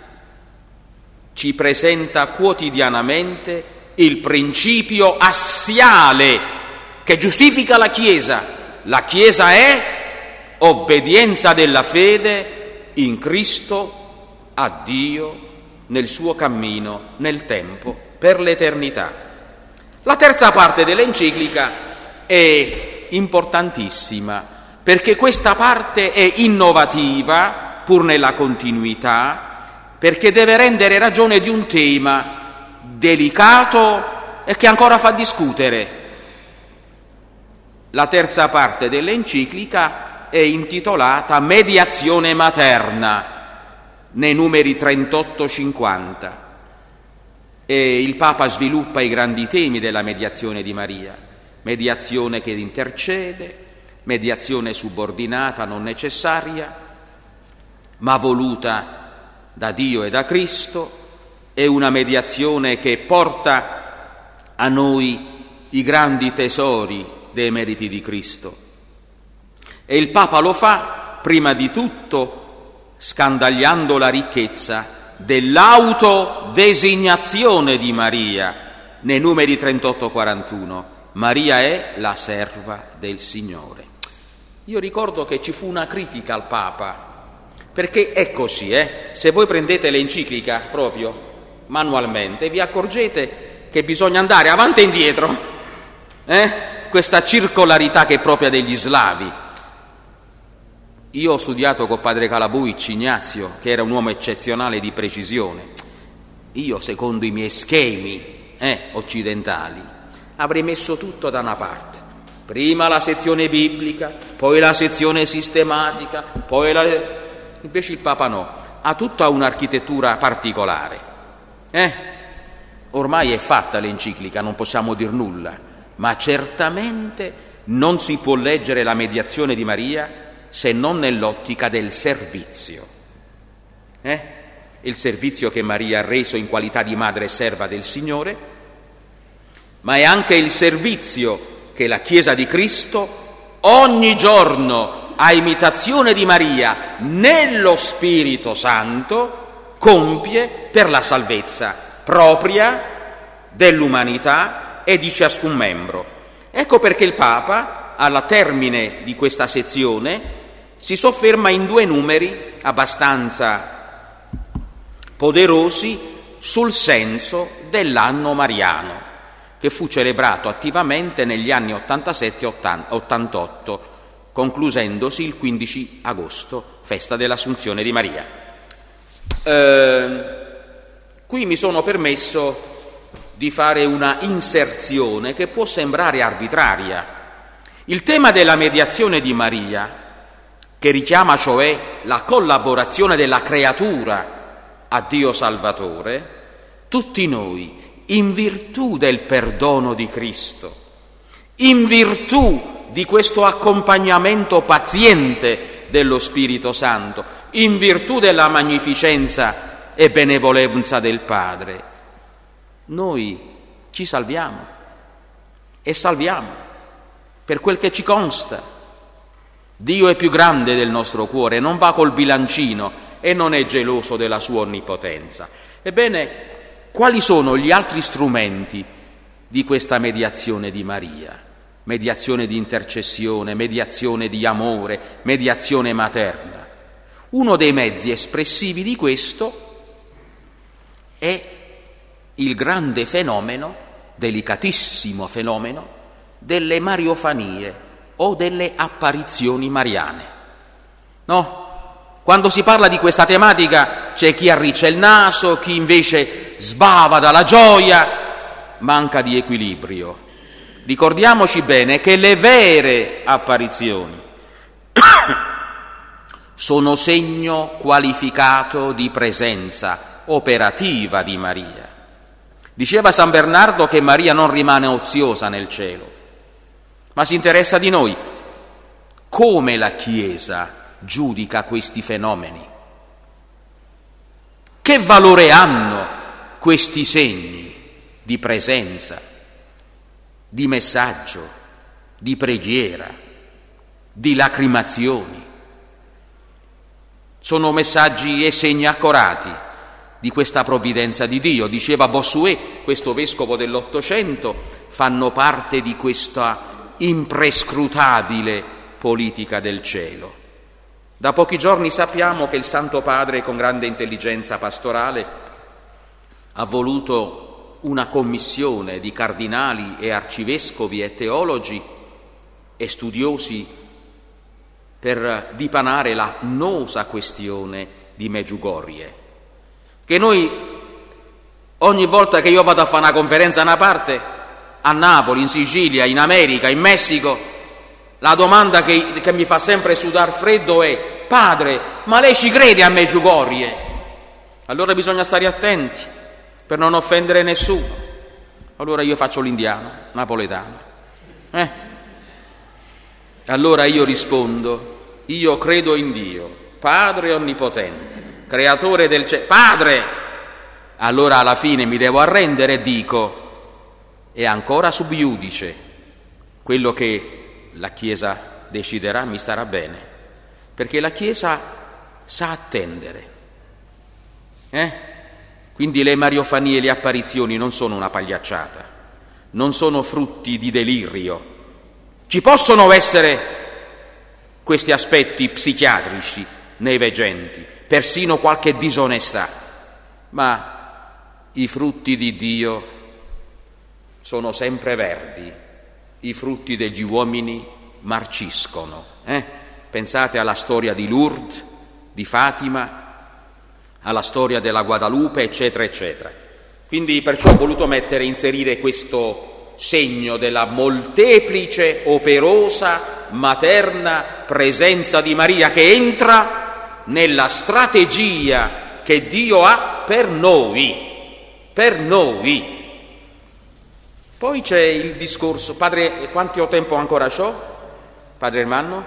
ci presenta quotidianamente il principio assiale che giustifica la Chiesa. La Chiesa è obbedienza della fede in Cristo a Dio nel suo cammino, nel tempo, per l'eternità. La terza parte dell'enciclica è importantissima, perché questa parte è innovativa, pur nella continuità, perché deve rendere ragione di un tema delicato e che ancora fa discutere. La terza parte dell'enciclica è intitolata Mediazione materna, nei numeri 38-50, e il Papa sviluppa i grandi temi della mediazione di Maria: mediazione che intercede, mediazione subordinata, non necessaria, ma voluta da Dio e da Cristo, è una mediazione che porta a noi i grandi tesori dei meriti di Cristo. E il Papa lo fa prima di tutto scandagliando la ricchezza dell'autodesignazione di Maria nei numeri 38-41. Maria è la serva del Signore. Io ricordo che ci fu una critica al Papa, perché è così, se voi prendete l'enciclica proprio manualmente vi accorgete che bisogna andare avanti e indietro, questa circolarità che è propria degli slavi. Io ho studiato con padre Calabuic Ignazio, che era un uomo eccezionale di precisione. Io, secondo i miei schemi occidentali, avrei messo tutto da una parte. Prima la sezione biblica, poi la sezione sistematica, invece il Papa no, ha tutta un'architettura particolare. Ormai è fatta l'enciclica, non possiamo dir nulla, ma certamente non si può leggere la mediazione di Maria se non nell'ottica del servizio. Il servizio che Maria ha reso in qualità di madre e serva del Signore, ma è anche il servizio che la Chiesa di Cristo ogni giorno, a imitazione di Maria, nello Spirito Santo, compie per la salvezza propria dell'umanità e di ciascun membro. Ecco perché il Papa, alla termine di questa sezione, si sofferma in 2 numeri abbastanza poderosi sul senso dell'anno mariano, che fu celebrato attivamente negli anni 87-88, conclusendosi il 15 agosto, festa dell'Assunzione di Maria. Qui mi sono permesso di fare una inserzione che può sembrare arbitraria. Il tema della mediazione di Maria, che richiama cioè la collaborazione della creatura a Dio Salvatore, tutti noi, in virtù del perdono di Cristo, in virtù di questo accompagnamento paziente dello Spirito Santo, in virtù della magnificenza e benevolenza del Padre, noi ci salviamo e salviamo per quel che ci consta. Dio è più grande del nostro cuore, non va col bilancino e non è geloso della sua onnipotenza. Ebbene, quali sono gli altri strumenti di questa mediazione di Maria? Mediazione di intercessione, mediazione di amore, mediazione materna. Uno dei mezzi espressivi di questo è il grande fenomeno, delicatissimo fenomeno, delle mariofanie o delle apparizioni mariane. No? Quando si parla di questa tematica c'è chi arriccia il naso, chi invece sbava dalla gioia, manca di equilibrio. Ricordiamoci bene che le vere apparizioni sono segno qualificato di presenza operativa di Maria. Diceva San Bernardo che Maria non rimane oziosa nel cielo, ma si interessa di noi. Come la Chiesa giudica questi fenomeni? Che valore hanno questi segni di presenza, di messaggio, di preghiera, di lacrimazioni? Sono messaggi e segni accorati di questa provvidenza di Dio. Diceva Bossuet, questo vescovo dell'Ottocento, fanno parte di questa imprescrutabile politica del cielo. Da pochi giorni sappiamo che il Santo Padre, con grande intelligenza pastorale, ha voluto una commissione di cardinali e arcivescovi e teologi e studiosi per dipanare la nosa questione di Medjugorje, che noi, ogni volta che io vado a fare una conferenza a una parte, a Napoli, in Sicilia, in America, in Messico, la domanda che mi fa sempre sudar freddo è: padre, ma lei ci crede a Medjugorje? Allora bisogna stare attenti per non offendere nessuno. Allora io faccio l'indiano, napoletano. Allora io rispondo: io credo in Dio, Padre onnipotente, creatore del cielo. Padre! Allora alla fine mi devo arrendere e dico: è ancora sub iudice, quello che la Chiesa deciderà mi starà bene. perché la Chiesa sa attendere. Quindi le mariofanie e le apparizioni non sono una pagliacciata, non sono frutti di delirio. Ci possono essere questi aspetti psichiatrici nei veggenti, persino qualche disonestà, ma i frutti di Dio sono sempre verdi, i frutti degli uomini marciscono. Pensate alla storia di Lourdes, di Fatima, alla storia della Guadalupe, eccetera, eccetera. Quindi perciò ho voluto inserire questo segno della molteplice, operosa, materna presenza di Maria che entra nella strategia che Dio ha per noi. Poi c'è il discorso, padre, quanto tempo ancora c'ho? Padre Ermanno?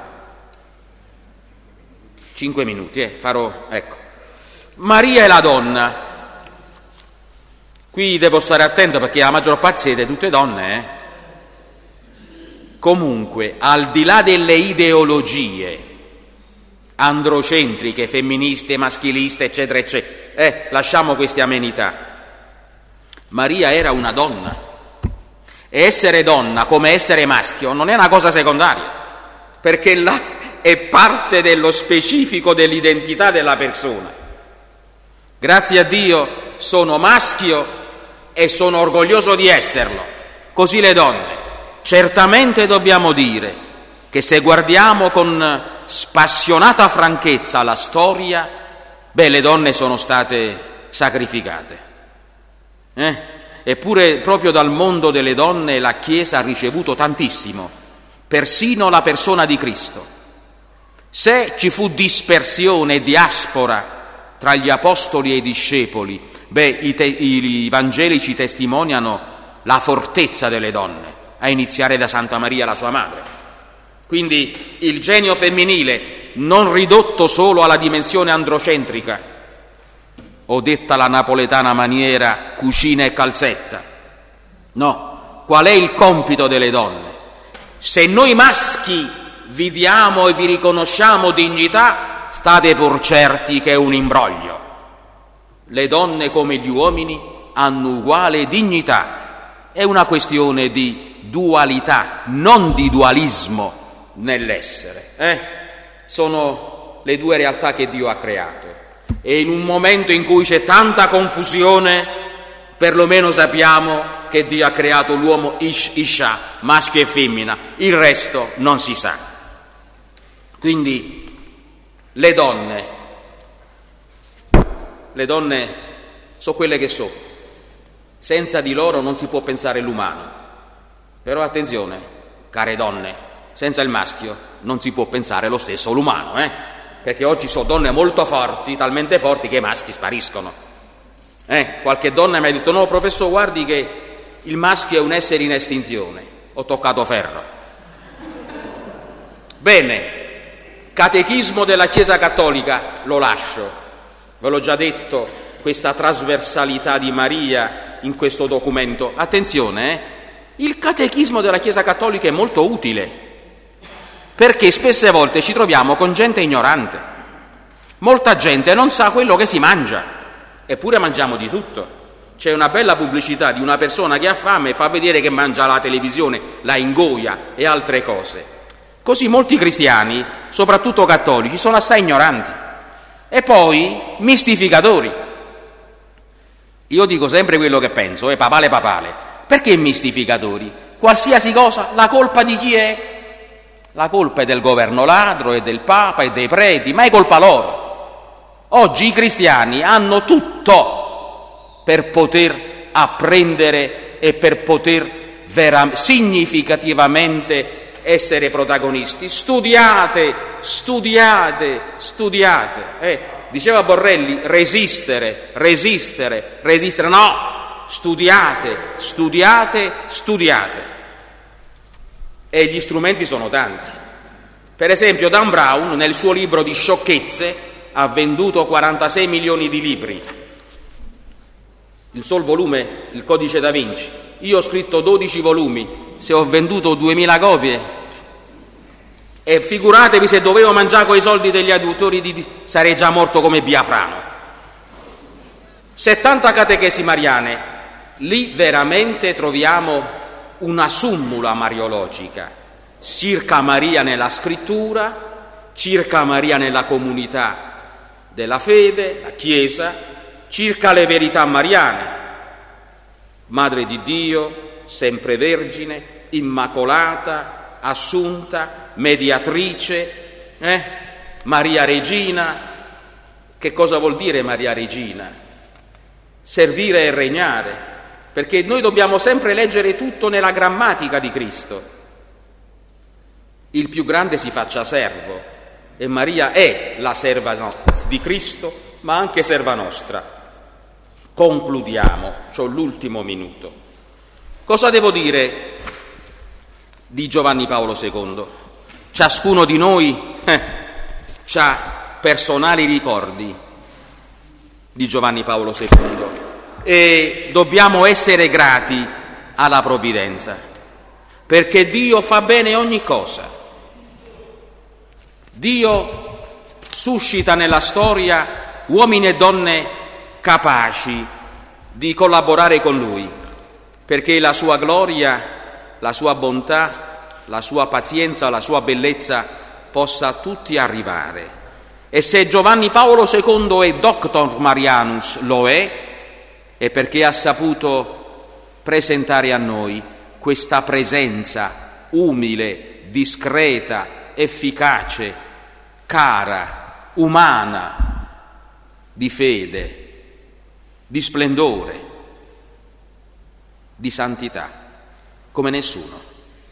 5 minuti, farò, ecco. Maria è la donna. Qui devo stare attento perché la maggior parte siete tutte donne, Comunque, al di là delle ideologie androcentriche, femministe, maschiliste, eccetera, eccetera, lasciamo queste amenità. Maria era una donna. E essere donna, come essere maschio, non è una cosa secondaria, perché là è parte dello specifico dell'identità della persona. Grazie a Dio sono maschio e sono orgoglioso di esserlo, così le donne. Certamente dobbiamo dire che se guardiamo con spassionata franchezza la storia, le donne sono state sacrificate. Eppure proprio dal mondo delle donne la Chiesa ha ricevuto tantissimo, persino la persona di Cristo. Se ci fu dispersione e diaspora tra gli apostoli e i discepoli, i Vangeli ci testimoniano la fortezza delle donne, a iniziare da Santa Maria, la sua madre. Quindi il genio femminile non ridotto solo alla dimensione androcentrica, o detta la napoletana maniera cucina e calzetta. No, qual è il compito delle donne? Se noi maschi vi diamo e vi riconosciamo dignità, state pur certi che è un imbroglio. Le donne come gli uomini hanno uguale dignità. È una questione di dualità, non di dualismo nell'essere. Sono le due realtà che Dio ha creato. E in un momento in cui c'è tanta confusione, perlomeno sappiamo che Dio ha creato l'uomo Isha, maschio e femmina, il resto non si sa. Quindi le donne sono quelle che sono. Senza di loro non si può pensare l'umano. Però attenzione, care donne, senza il maschio non si può pensare lo stesso l'umano, perché oggi sono donne molto forti, talmente forti che i maschi spariscono. Qualche donna mi ha detto: no, professore, guardi che il maschio è un essere in estinzione. Ho toccato ferro. Bene, catechismo della Chiesa Cattolica lo lascio, ve l'ho già detto, questa trasversalità di Maria in questo documento. Attenzione, il catechismo della Chiesa Cattolica è molto utile, perché spesse volte ci troviamo con gente ignorante. Molta gente non sa quello che si mangia, eppure mangiamo di tutto. C'è una bella pubblicità di una persona che ha fame e fa vedere che mangia la televisione, la ingoia e altre cose. Così molti cristiani, soprattutto cattolici, sono assai ignoranti e poi mistificatori. Io dico sempre quello che penso, papale. Perché mistificatori? Qualsiasi cosa, la colpa di chi è? La colpa è del governo ladro, e del Papa, e dei preti, ma è colpa loro. Oggi i cristiani hanno tutto per poter apprendere e per poter significativamente essere protagonisti. Studiate. Diceva Borrelli, resistere. No, studiate. E gli strumenti sono tanti. Per esempio Dan Brown nel suo libro di sciocchezze ha venduto 46 milioni di libri, il solo volume, il Codice da Vinci. Io ho scritto 12 volumi, se ho venduto 2000 copie E figuratevi se dovevo mangiare coi soldi degli adultori, sarei già morto come Biafrano. 70 catechesi mariane, lì veramente troviamo una summula mariologica, circa Maria nella scrittura, circa Maria nella comunità della fede, la Chiesa, circa le verità mariane, Madre di Dio, sempre Vergine, Immacolata, Assunta, Mediatrice, Maria Regina. Che cosa vuol dire Maria Regina? Servire e regnare, perché noi dobbiamo sempre leggere tutto nella grammatica di Cristo. Il più grande si faccia servo, e Maria è la serva di Cristo, ma anche serva nostra. Concludiamo, c'ho l'ultimo minuto. Cosa devo dire di Giovanni Paolo II? Ciascuno di noi ha personali ricordi di Giovanni Paolo II e dobbiamo essere grati alla provvidenza, perché Dio fa bene ogni cosa. Dio suscita nella storia uomini e donne capaci di collaborare con Lui, perché la sua gloria, la sua bontà, la sua pazienza, la sua bellezza possa a tutti arrivare. E se Giovanni Paolo II è Doctor Marianus, lo è perché ha saputo presentare a noi questa presenza umile, discreta, efficace, cara, umana, di fede, di splendore, di santità, come nessuno.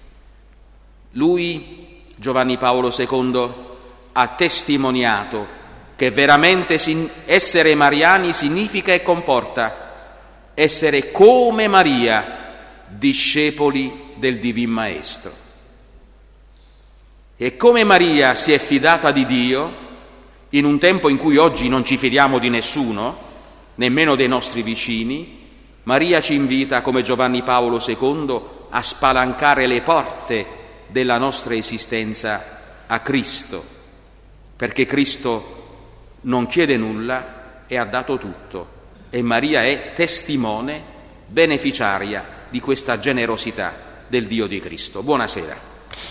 Lui, Giovanni Paolo II, ha testimoniato che veramente essere mariani significa e comporta essere come Maria, discepoli del Divin Maestro. E come Maria si è fidata di Dio, in un tempo in cui oggi non ci fidiamo di nessuno, nemmeno dei nostri vicini, Maria ci invita, come Giovanni Paolo II, a spalancare le porte della nostra esistenza a Cristo, perché Cristo non chiede nulla e ha dato tutto, e Maria è testimone, beneficiaria di questa generosità del Dio di Cristo. Buonasera.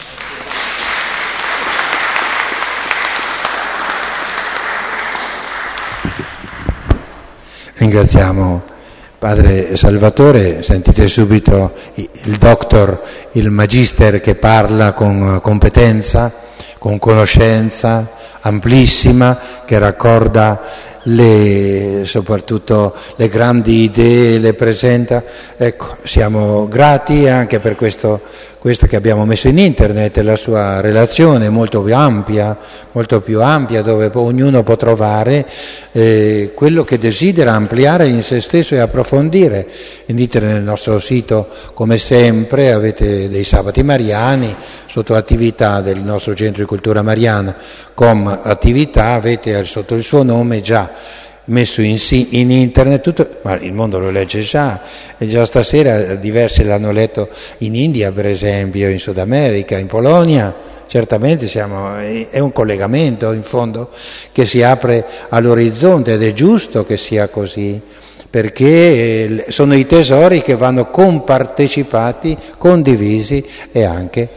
Ringraziamo Padre Salvatore, sentite subito il doctor, il magister che parla con competenza, con conoscenza amplissima, che raccorda soprattutto le grandi idee, le presenta. Ecco, siamo grati anche per questo che abbiamo messo in internet, la sua relazione molto più ampia, dove ognuno può trovare quello che desidera ampliare in se stesso e approfondire. In internet, nel nostro sito, come sempre, avete dei sabati mariani sotto attività del nostro centro di cultura mariana. Com attività avete sotto il suo nome già messo in internet tutto, ma il mondo lo legge già, e già stasera diversi l'hanno letto in India, per esempio, in Sud America, in Polonia. Certamente è un collegamento in fondo che si apre all'orizzonte, ed è giusto che sia così, perché sono i tesori che vanno compartecipati, condivisi e anche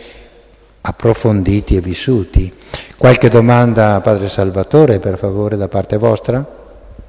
approfonditi e vissuti. Qualche domanda, Padre Salvatore, per favore, da parte vostra?